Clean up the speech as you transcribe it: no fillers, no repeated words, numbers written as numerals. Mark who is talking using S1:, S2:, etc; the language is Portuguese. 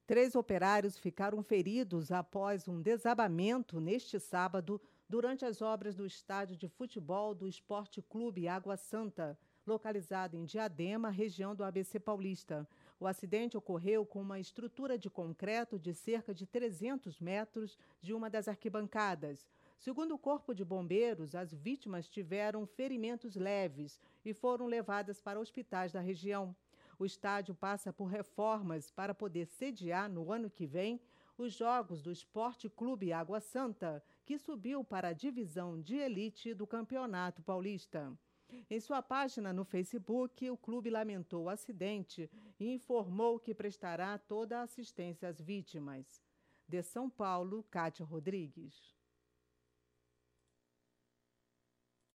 S1: 3 operários ficaram feridos após um desabamento neste sábado durante as obras do estádio de futebol do Esporte Clube Água Santa, localizado em Diadema, região do ABC Paulista. O acidente ocorreu com uma estrutura de concreto de cerca de 300 metros de uma das arquibancadas. Segundo o Corpo de Bombeiros, as vítimas tiveram ferimentos leves e foram levadas para hospitais da região. O estádio passa por reformas para poder sediar, no ano que vem, os Jogos do Esporte Clube Água Santa, que subiu para a divisão de elite do Campeonato Paulista. Em sua página no Facebook, o clube lamentou o acidente e informou que prestará toda a assistência às vítimas. De São Paulo, Kátia Rodrigues.